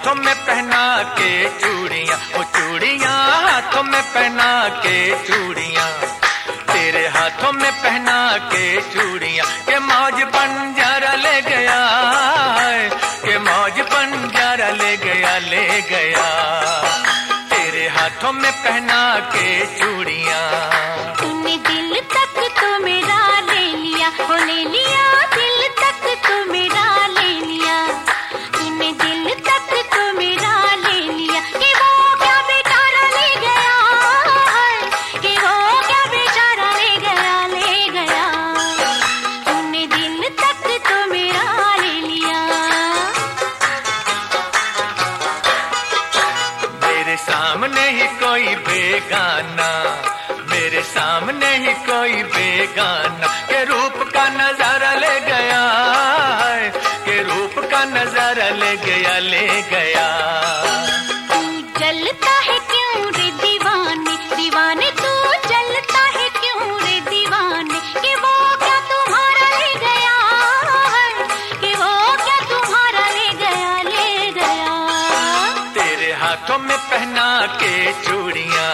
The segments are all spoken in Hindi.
हाथों में पहना के चूड़ियां, वो चूड़ियां हाथों में पहना के चूड़ियां, तेरे हाथों में पहना के चूड़ियां, के मौज बंजारा ले गया है, के मौज बंजारा ले गया, ले गया तेरे हाथों में पहना के चूड़ियां। तूने दिल तक तो मेरा ले लिया, वो ले लिया दिल तक तो मेरा ले लिया, तूने दिल तक तो मेरा ले लिया, कि वो क्या बेचारा ले गया है, कि वो क्या बेचारा ले गया, ले गया तूने दिल तक तो मेरा ले लिया। मेरे सामने ही कोई बेगाना, मेरे सामने ही कोई बेगाना, के रूप का नजारा ले गया है, के रूप का नजारा ले गया, ले गया। तू जलता है क्यों रे दीवाने, दीवाने तू जलता है क्यों रे दीवाने, कि वो क्या तुम्हारा ले गया है, कि वो क्या तुम्हारा ले गया, ले गया तेरे हाथों में पहना के चूड़ियां।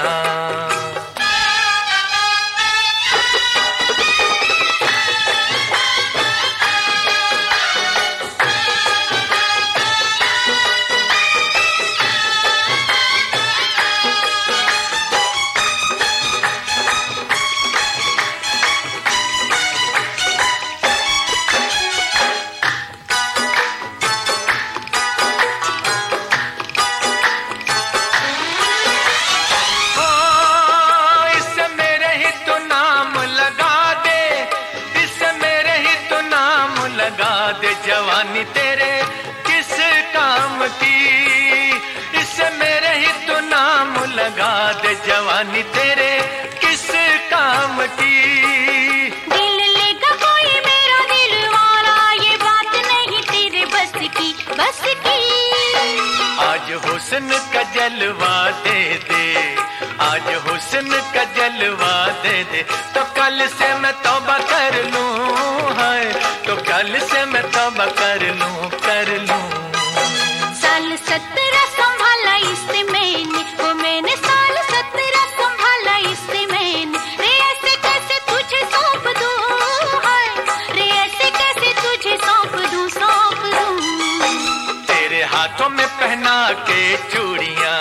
जवानी तेरे किस काम की, इससे मेरे ही तो नाम लगा दे, जवानी तेरे किस काम की। दिल लेगा कोई मेरा दिल वाला, ये बात नहीं तेरे बस की, बस की। आज हुस्न का जलवा दे दे, आज हुस्न का जलवा दे दे, तो कल से मैं तौबा कर लूं है, तो कल से मैं तौबा कर लूं, कर लूं। साल 17 संभाला इससे मैंने, वो मैंने साल 17 संभाला इससे मैंने, रे ऐसे कैसे तुझे सौंप दूं है, रे ऐसे कैसे तुझे सौंप दूं, सौंप दूं तेरे हाथों में पहना के चूड़ियां।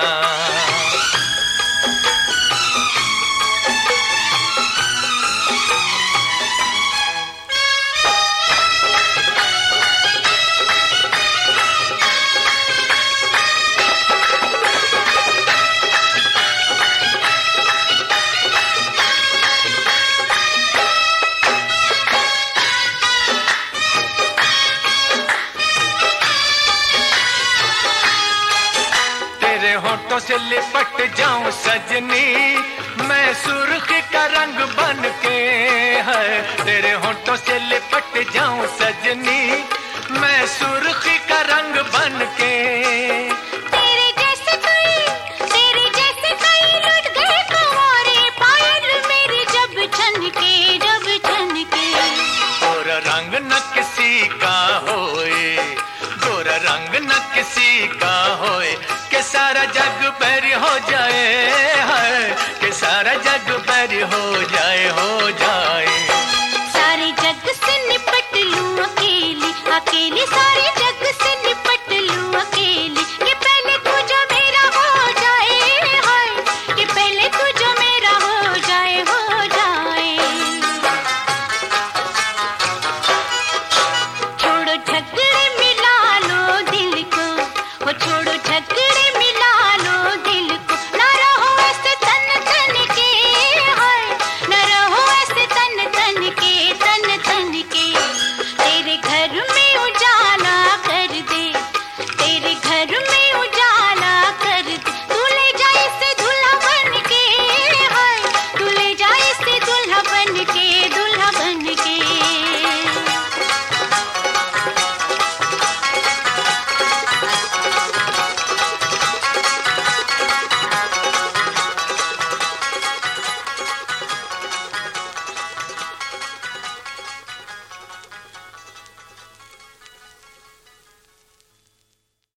होठों से लिपट जाऊं सजनी, मैं सुर्खी का रंग बन के है, तेरे होठों से लिपट जाऊं सजनी, मैं सुर्खी का रंग बन के। तेरे जैसे कई लुट गए कुंवारे, पायल मेरी जब छनके, जब छनके। गोरा रंग न किसी का होए, गोरा रंग न किसी का होए, के सारा जग बैरी हो जाए है, के सारा जग बैरी हो जाए, हो जाए। सारे जग से निपट लूं अकेली, अकेली सारे जग से निपट